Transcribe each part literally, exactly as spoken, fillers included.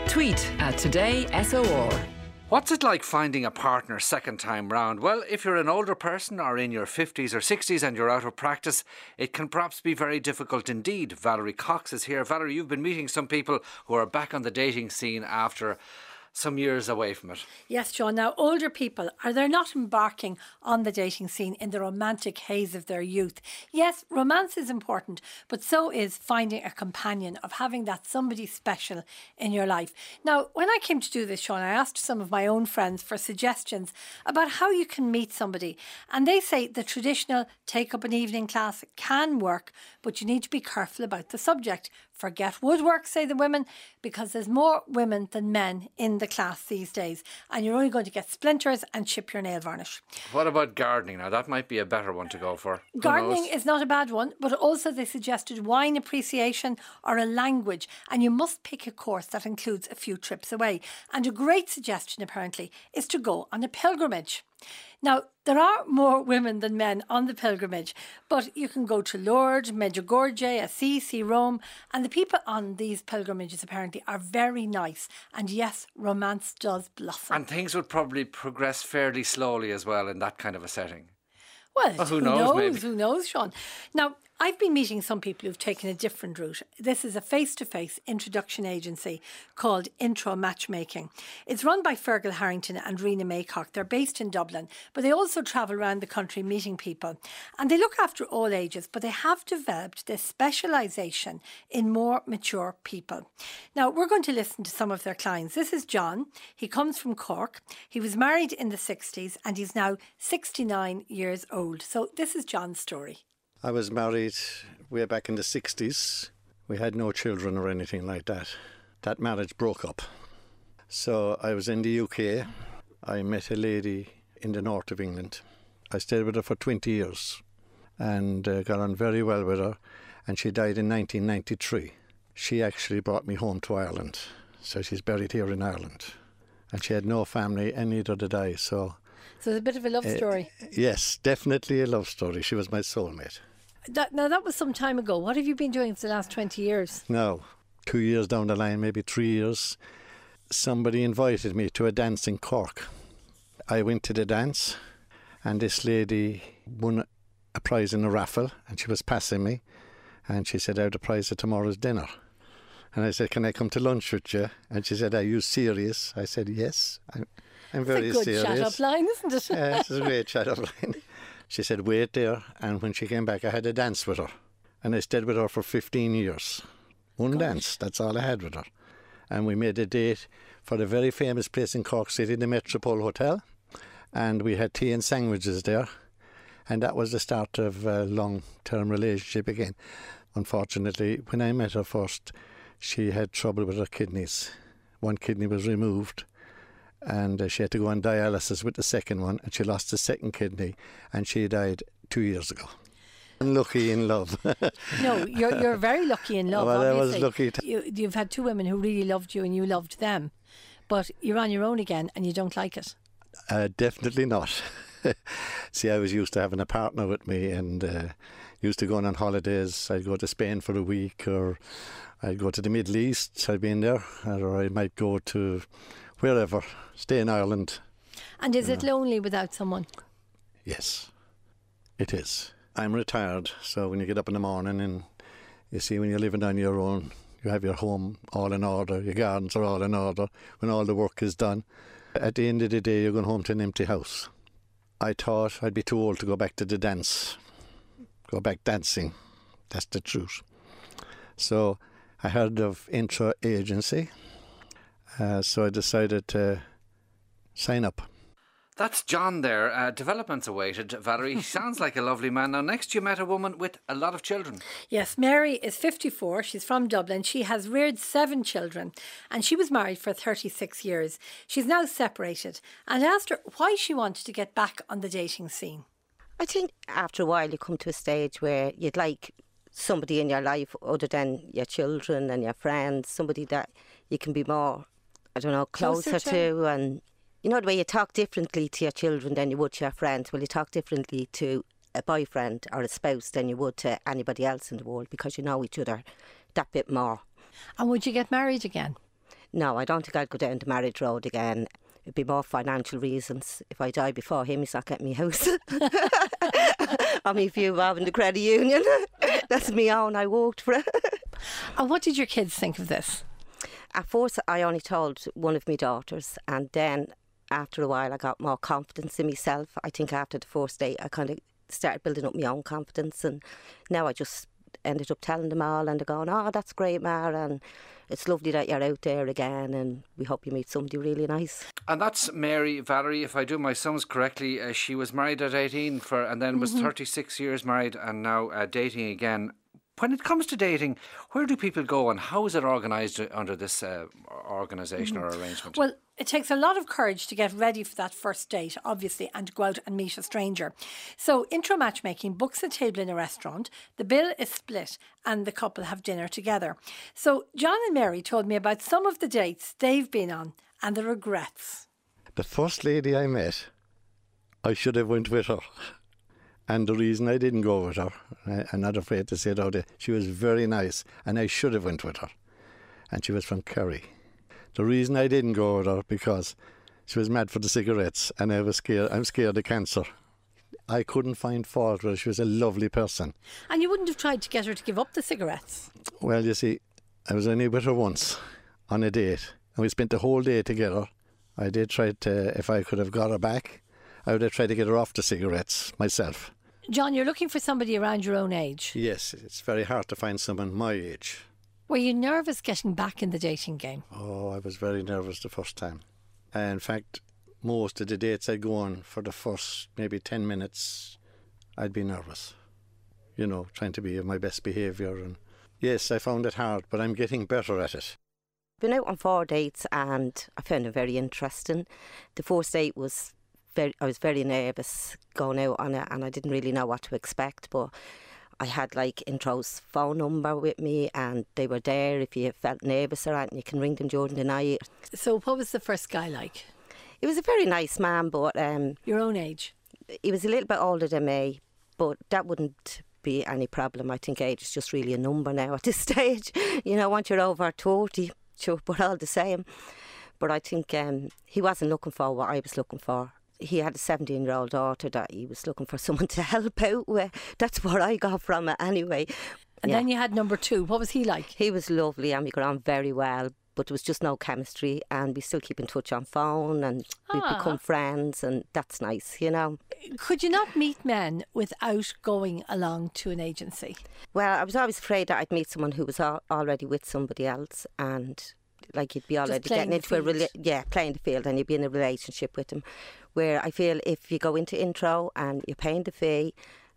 Tweet at Today S O R. What's it like finding a partner second time round? Well, if you're an older person or in your fifties or sixties and you're out of practice, it can perhaps be very difficult indeed. Valerie Cox is here. Valerie, you've been meeting some people who are back on the dating scene after some years away from it. Yes, John. Now, older people, are they not embarking on the dating scene in the romantic haze of their youth? Yes, romance is important, but so is finding a companion, of having that somebody special in your life. Now, when I came to do this, Sean, I asked some of my own friends for suggestions about how you can meet somebody. And they say the traditional take up an evening class can work, but you need to be careful about the subject. Forget woodwork, say the women, because there's more women than men in the class these days, and you're only going to get splinters and chip your nail varnish. What about gardening? Now, that might be a better one to go for. Who Gardening knows? is not a bad one, but also they suggested wine appreciation or a language, and you must pick a course that includes a few trips away. And a great suggestion, apparently, is to go on a pilgrimage. Now, there are more women than men on the pilgrimage, but you can go to Lourdes, Medjugorje, Assisi, Rome, and the people on these pilgrimages apparently are very nice. And yes, romance does blossom. And things would probably progress fairly slowly as well in that kind of a setting. Well, Well, who who knows, knows? maybe. Who knows, Sean? Now, I've been meeting some people who've taken a different route. This is a face-to-face introduction agency called Intro Matchmaking. It's run by Fergal Harrington and Rena Maycock. They're based in Dublin, but they also travel around the country meeting people. And they look after all ages, but they have developed this specialisation in more mature people. Now, we're going to listen to some of their clients. This is John. He comes from Cork. He was married in the sixties and he's now sixty-nine years old. So this is John's story. I was married way back in the sixties. We had no children or anything like that. That marriage broke up. So I was in the U K. I met a lady in the north of England. I stayed with her for twenty years and uh, got on very well with her. And she died in nineteen ninety-three. She actually brought me home to Ireland. So she's buried here in Ireland. And she had no family, and neither did I. So, So it's a bit of a love uh, story. yes, definitely a love story. She was my soulmate. That, now, that was some time ago. What have you been doing for the last twenty years? Now, two years down the line, maybe three years, somebody invited me to a dance in Cork. I went to the dance, and this lady won a prize in a raffle, and she was passing me, and she said, I have the prize at tomorrow's dinner. And I said, can I come to lunch with you? And she said, are you serious? I said, yes, I'm, I'm very It's a good serious. shut-up line, isn't it? Yeah, it's a great shut-up line. She said, wait there. And when she came back, I had a dance with her. And I stayed with her for fifteen years. One Gosh. dance, that's all I had with her. And we made a date for a very famous place in Cork City, the Metropole Hotel. And we had tea and sandwiches there. And that was the start of a long-term relationship again. Unfortunately, when I met her first, she had trouble with her kidneys. One kidney was removed, and uh, she had to go on dialysis with the second one, and she lost the second kidney, and she died two years ago. Unlucky in love. No, you're you're very lucky in love, Well, I was obviously. lucky to- You, you've had two women who really loved you and you loved them, but you're on your own again and you don't like it. Uh, definitely not. See, I was used to having a partner with me, and uh, used to going on holidays. I'd go to Spain for a week, or I'd go to the Middle East. I'd been there, or I might go to wherever, stay in Ireland. And is it lonely without someone? Yes, it is. I'm retired, so when you get up in the morning and you see when you're living on your own, you have your home all in order, your gardens are all in order, when all the work is done. At the end of the day, you're going home to an empty house. I thought I'd be too old to go back to the dance, go back dancing. That's the truth. So I heard of Intro Agency, uh, so I decided to sign up. That's John there. Uh, developments awaited. Valerie, he sounds like a lovely man. Now, next you met a woman with a lot of children. Yes, Mary is fifty-four. She's from Dublin. She has reared seven children and she was married for thirty-six years. She's now separated, and I asked her why she wanted to get back on the dating scene. I think after a while you come to a stage where you'd like somebody in your life other than your children and your friends, somebody that you can be more, I don't know, closer, Closer to. to. And you know the way you talk differently to your children than you would to your friends. Well, you talk differently to a boyfriend or a spouse than you would to anybody else in the world, because you know each other that bit more. And would you get married again? no, I don't think I'd go down the marriage road again. It'd be more financial reasons. If I die before him, he's not getting me house. Or me view of in the credit union. That's me own, I worked for it. And what did your kids think of this? At first, I only told one of my daughters, and then after a while, I got more confidence in myself. I think after the first date, I kind of started building up my own confidence, and now I just ended up telling them all, and they're going, oh, that's great, Mar, and it's lovely that you're out there again, and we hope you meet somebody really nice. And that's Mary Valerie. If I do my sums correctly, uh, she was married at eighteen for, and then was mm-hmm. thirty-six years married, and now uh, dating again. When it comes to dating, where do people go, and how is it organised under this uh, organisation mm-hmm. or arrangement? Well, it takes a lot of courage to get ready for that first date, obviously, and to go out and meet a stranger. So Intro Matchmaking books a table in a restaurant, the bill is split, and the couple have dinner together. So John and Mary told me about some of the dates they've been on and the regrets. The first lady I met, I should have went with her. And the reason I didn't go with her, I, I'm not afraid to say it out there, she was very nice, and I should have went with her. And she was from Kerry. The reason I didn't go with her, because she was mad for the cigarettes, and I was scared. I'm scared of cancer. I couldn't find fault with her. She was a lovely person. And you wouldn't have tried to get her to give up the cigarettes? Well, you see, I was only with her once on a date, and we spent the whole day together. I did try to, if I could have got her back, I would have tried to get her off the cigarettes myself. John, you're looking for somebody around your own age. Yes, it's very hard to find someone my age. Were you nervous getting back in the dating game? Oh, I was very nervous the first time. And in fact, most of the dates I'd go on for the first maybe ten minutes, I'd be nervous. You know, trying to be of my best behaviour. And yes, I found it hard, but I'm getting better at it. Been out on four dates and I found it very interesting. The first date was very, I was very nervous going out on it, and I didn't really know what to expect, but I had like Intro's phone number with me, and they were there if you felt nervous or anything. You can ring them during the night. So what was the first guy like? He was a very nice man, but um, your own age? He was a little bit older than me, but that wouldn't be any problem. I think age is just really a number now at this stage. You know, once you're over thirty, sure, we're all the same. But I think um, he wasn't looking for what I was looking for. He had a seventeen-year-old daughter that he was looking for someone to help out with. That's what I got from it anyway. And yeah. Then you had number two. What was he like? He was lovely, and we got on very well, but there was just no chemistry, and we still keep in touch on phone, and we've ah. become friends, and that's nice, you know. Could you not meet men without going along to an agency? Well, I was always afraid that I'd meet someone who was al- already with somebody else, and like you'd be already getting into a rela- yeah playing the field, and you'd be in a relationship with them. Where I feel if you go into Intro and you're paying the fee,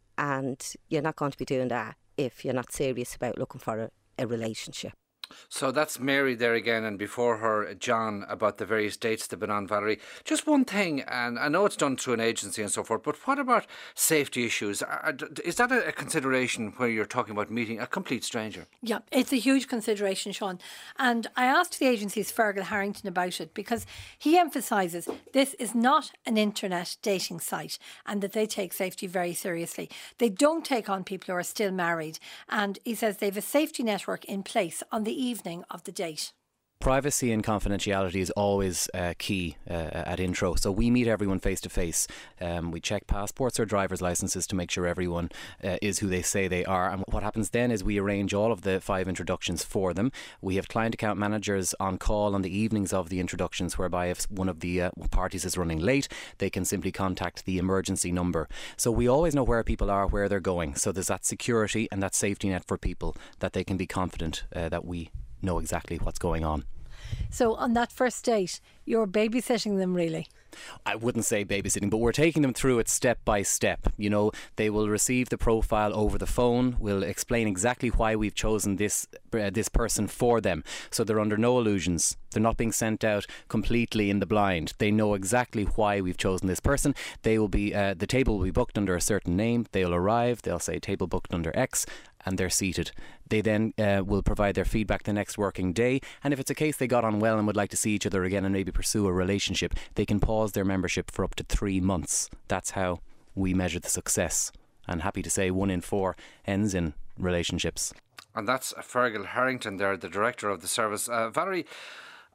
and you're not going to be doing that if you're not serious about looking for a, a relationship. So that's Mary there again, and before her, John, about the various dates they've been on, Valerie. Just one thing, and I know it's done through an agency and so forth, but what about safety issues? Is that a consideration where you're talking about meeting a complete stranger? Yeah, it's a huge consideration, Sean. And I asked the agency's Fergal Harrington about it, because he emphasises this is not an internet dating site, and that they take safety very seriously. They don't take on people who are still married, and he says they have a safety network in place on the evening of the date. Privacy and confidentiality is always uh, key uh, at Intro. So we meet everyone face to face. Um, we check passports or driver's licenses to make sure everyone uh, is who they say they are. And what happens then is we arrange all of the five introductions for them. We have client account managers on call on the evenings of the introductions, whereby if one of the uh, parties is running late, they can simply contact the emergency number. So we always know where people are, where they're going. So there's that security and that safety net for people, that they can be confident uh, that we know exactly what's going on. So on that first date, you're babysitting them, really? I wouldn't say babysitting, but we're taking them through it step by step. You know, they will receive the profile over the phone. We'll explain exactly why we've chosen this uh, this person for them. So they're under no illusions. They're not being sent out completely in the blind. They know exactly why we've chosen this person. They will be uh, the table will be booked under a certain name. They'll arrive. They'll say table booked under X, and they're seated. They then uh, will provide their feedback the next working day, and if it's a case they got on well and would like to see each other again and maybe pursue a relationship, they can pause their membership for up to three months. That's how we measure the success. And happy to say one in four ends in relationships. And that's Fergal Harrington there, the director of the service. Uh, Valerie,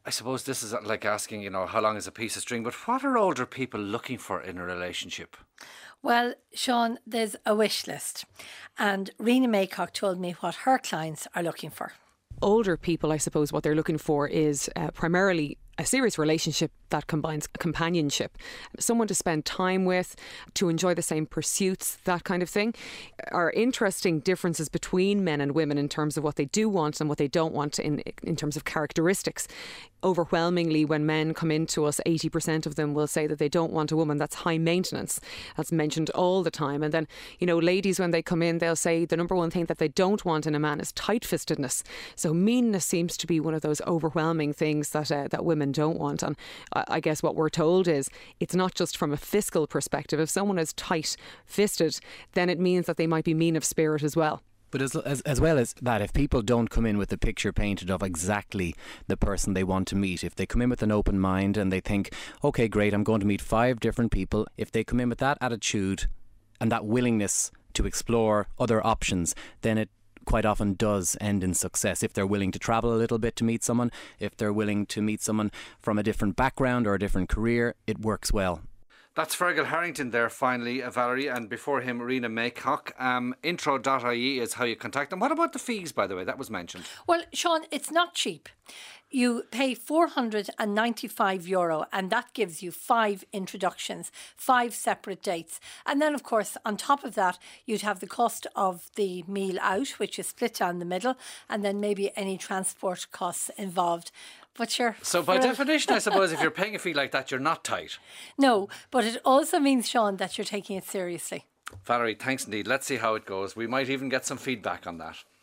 I suppose this is like asking, you know, how long is a piece of string, but what are older people looking for in a relationship? Well, Sean, there's a wish list. And Rena Maycock told me what her clients are looking for. Older people, I suppose, what they're looking for is uh, primarily a serious relationship that combines companionship, someone to spend time with, to enjoy the same pursuits, that kind of thing. Are interesting differences between men and women in terms of what they do want and what they don't want in in terms of characteristics. Overwhelmingly, when men come into us, eighty percent of them will say that they don't want a woman that's high maintenance. That's mentioned all the time. And then, you know, ladies, when they come in, they'll say the number one thing that they don't want in a man is tight-fistedness. So meanness seems to be one of those overwhelming things that uh, that women don't want. And I, I guess what we're told is it's not just from a fiscal perspective. If someone is tight-fisted, then it means that they might be mean of spirit as well. But as, as as well as that, if people don't come in with the picture painted of exactly the person they want to meet, if they come in with an open mind and they think, okay, great, I'm going to meet five different people, if they come in with that attitude and that willingness to explore other options, then it quite often does end in success. If they're willing to travel a little bit to meet someone, if they're willing to meet someone from a different background or a different career, it works well. That's Fergal Harrington there, finally, uh, Valerie, and before him, Rena Maycock. Um, intro dot I E is how you contact them. What about the fees, by the way? That was mentioned. Well, Sean, it's not cheap. You pay four hundred ninety-five euro and that gives you five introductions, five separate dates. And then, of course, on top of that, you'd have the cost of the meal out, which is split down the middle, and then maybe any transport costs involved. But sure. So by definition, I suppose, if you're paying a fee like that, you're not tight. No, but it also means, Sean, that you're taking it seriously. Valerie, thanks indeed. Let's see how it goes. We might even get some feedback on that.